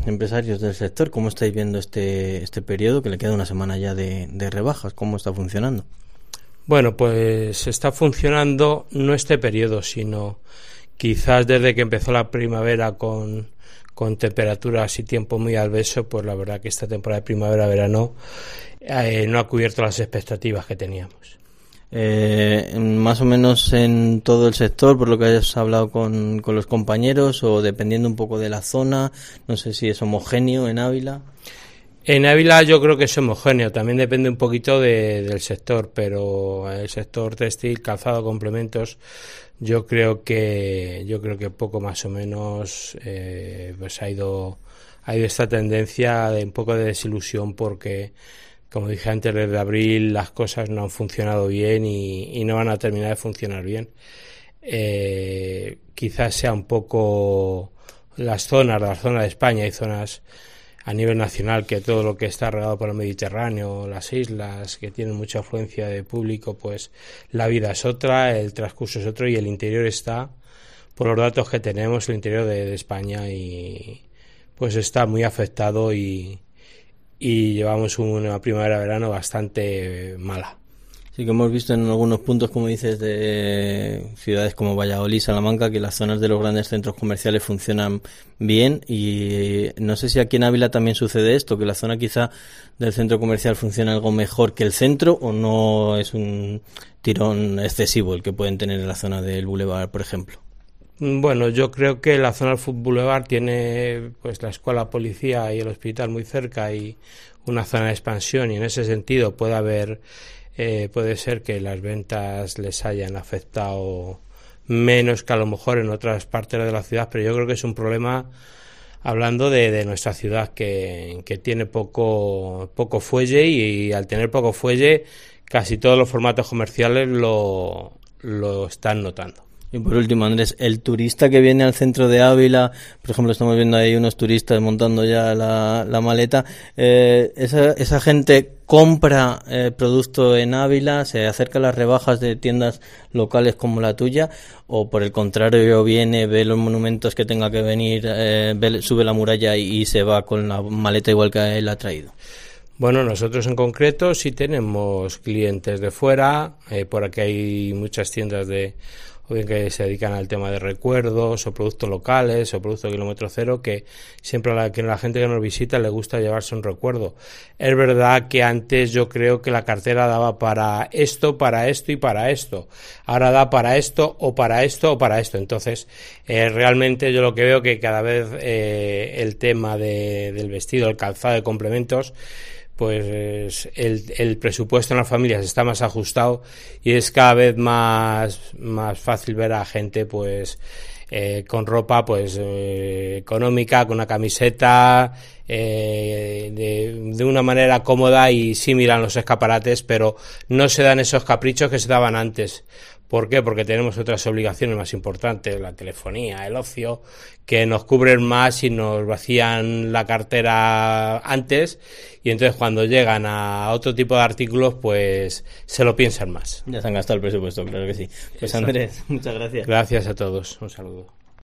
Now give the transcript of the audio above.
empresarios del sector, ¿cómo estáis viendo este periodo, que le queda una semana ya de rebajas? ¿Cómo está funcionando? Bueno, pues está funcionando no este periodo, sino quizás desde que empezó la primavera con temperaturas y tiempo muy adverso, pues la verdad que esta temporada de primavera-verano no ha cubierto las expectativas que teníamos. Más o menos en todo el sector, por lo que hayas hablado con los compañeros, o dependiendo un poco de la zona, no sé si es homogéneo en Ávila. En Ávila yo creo que es homogéneo, también depende un poquito del sector, pero el sector textil, calzado, complementos, yo creo que poco más o menos pues ha ido esta tendencia de un poco de desilusión, porque como dije antes, desde abril las cosas no han funcionado bien y no van a terminar de funcionar bien. Quizás sea un poco la zona de España y zonas a nivel nacional, que todo lo que está regado por el Mediterráneo, las islas, que tienen mucha afluencia de público, pues la vida es otra, el transcurso es otro, y el interior está, por los datos que tenemos, el interior de España, y pues está muy afectado y llevamos una primavera-verano bastante mala. Sí, que hemos visto en algunos puntos, como dices, de ciudades como Valladolid, Salamanca, que las zonas de los grandes centros comerciales funcionan bien, y no sé si aquí en Ávila también sucede esto, que la zona quizá del centro comercial funciona algo mejor que el centro, o no es un tirón excesivo el que pueden tener en la zona del Boulevard, por ejemplo. Bueno, yo creo que la zona del Boulevard tiene pues la escuela policía y el hospital muy cerca y una zona de expansión, y en ese sentido puede ser que las ventas les hayan afectado menos que a lo mejor en otras partes de la ciudad, pero yo creo que es un problema, hablando de nuestra ciudad, que tiene poco fuelle, y al tener poco fuelle casi todos los formatos comerciales lo están notando. Y por último, Andrés, el turista que viene al centro de Ávila, por ejemplo, estamos viendo ahí unos turistas montando ya la maleta, esa gente compra producto en Ávila, se acerca a las rebajas de tiendas locales como la tuya, o por el contrario viene, ve los monumentos que tenga que venir, sube la muralla y se va con la maleta igual que él ha traído. Bueno, nosotros en concreto sí tenemos clientes de fuera, por aquí hay muchas tiendas o bien que se dedican al tema de recuerdos, o productos locales, o productos de kilómetro cero, que siempre a la gente que nos visita le gusta llevarse un recuerdo. Es verdad que antes yo creo que la cartera daba para esto y para esto. Ahora da para esto, o para esto, o para esto. Entonces, realmente yo lo que veo que cada vez el tema del vestido, el calzado, de complementos, pues el presupuesto en las familias está más ajustado, y es cada vez más fácil ver a gente pues con ropa pues económica, con una camiseta, de una manera cómoda, y sí miran los escaparates, pero no se dan esos caprichos que se daban antes. ¿Por qué? Porque tenemos otras obligaciones más importantes, la telefonía, el ocio, que nos cubren más y nos vacían la cartera antes, y entonces cuando llegan a otro tipo de artículos pues se lo piensan más. Ya se han gastado el presupuesto, claro que sí. Pues Andrés, muchas gracias. Gracias a todos, un saludo.